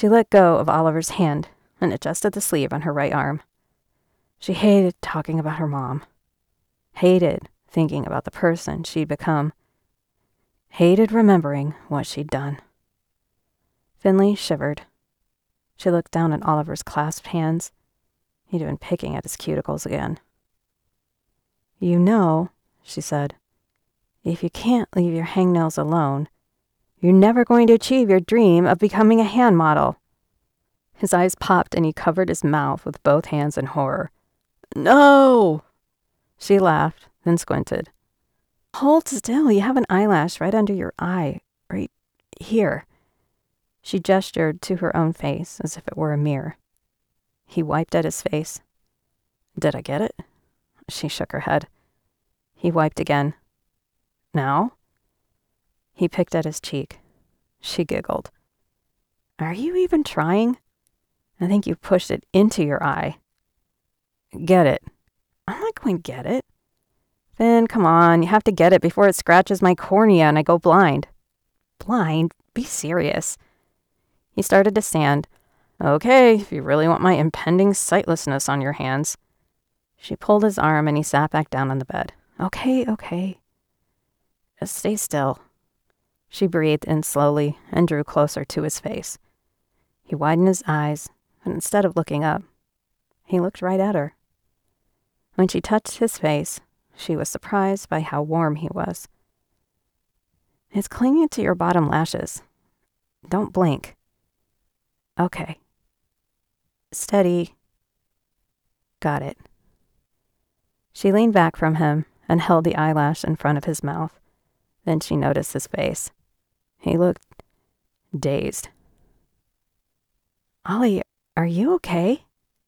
She let go of Oliver's hand and adjusted the sleeve on her right arm. She hated talking about her mom. Hated thinking about the person she'd become. Hated remembering what she'd done. Finley shivered. She looked down at Oliver's clasped hands. He'd been picking at his cuticles again. "You know," she said, "if you can't leave your hangnails alone, you're never going to achieve your dream of becoming a hand model." His eyes popped and he covered his mouth with both hands in horror. "No!" She laughed, then squinted. "Hold still, you have an eyelash right under your eye, right here." She gestured to her own face as if it were a mirror. He wiped at his face. "Did I get it?" She shook her head. He wiped again. "Now?" He picked at his cheek. She giggled. "Are you even trying? I think you pushed it into your eye." "Get it." "I'm not going to get it." "Then come on, you have to get it before it scratches my cornea and I go blind." "Blind? Be serious." He started to stand. "Okay, if you really want my impending sightlessness on your hands." She pulled his arm and he sat back down on the bed. Okay. Just stay still." She breathed in slowly and drew closer to his face. He widened his eyes, but instead of looking up, he looked right at her. When she touched his face, she was surprised by how warm he was. "It's clinging to your bottom lashes. Don't blink." "Okay." "Steady." "Got it." She leaned back from him and held the eyelash in front of his mouth. Then she noticed his face. He looked dazed. "Ollie, are you okay?"